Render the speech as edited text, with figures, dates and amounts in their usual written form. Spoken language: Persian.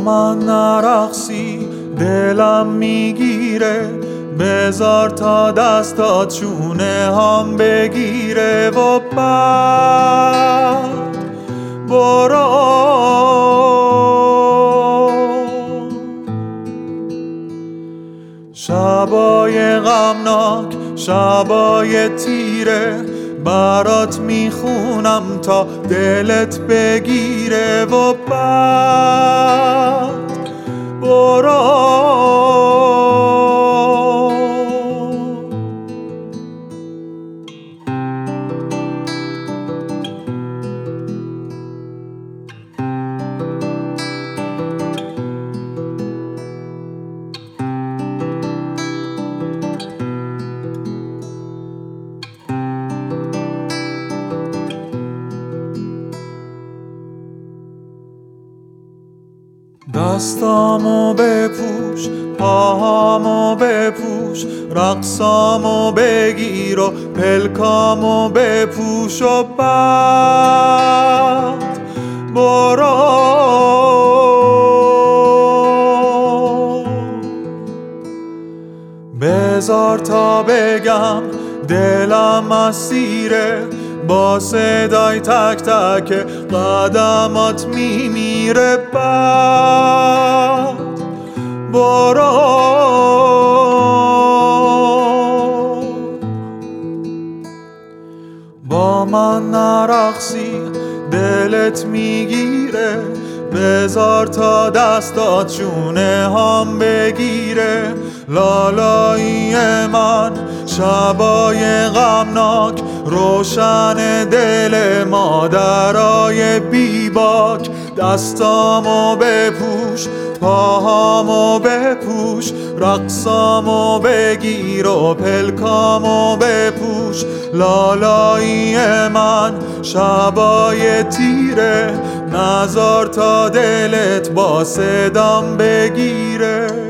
من نرقصی دلم میگیره، بذار تا دستات چونه هم بگیره و بعد برو. شبای غمناک، شبای تیره، برات میخونم تا دلت بگیره و بعد برو. دستامو بپوش، پاهامو بپوش، رقصامو بگیر و پلکامو بپوش و بعد برو. بذار تا بگم دلم اسیره، با صدای تک تک قدمات میمیره، بعد برو. با من نرقصی دلت میگیره، بذار تا دستات چونه هم بگیره. لالایی من شبای غمناک، روشن دل مادرای بیباک. دستامو بپوش، پاهامو بپوش، رقصامو بگیر و پلکامو بپوش. لالایی من شبای تیره، نذار تا دلت با صدام بگیره.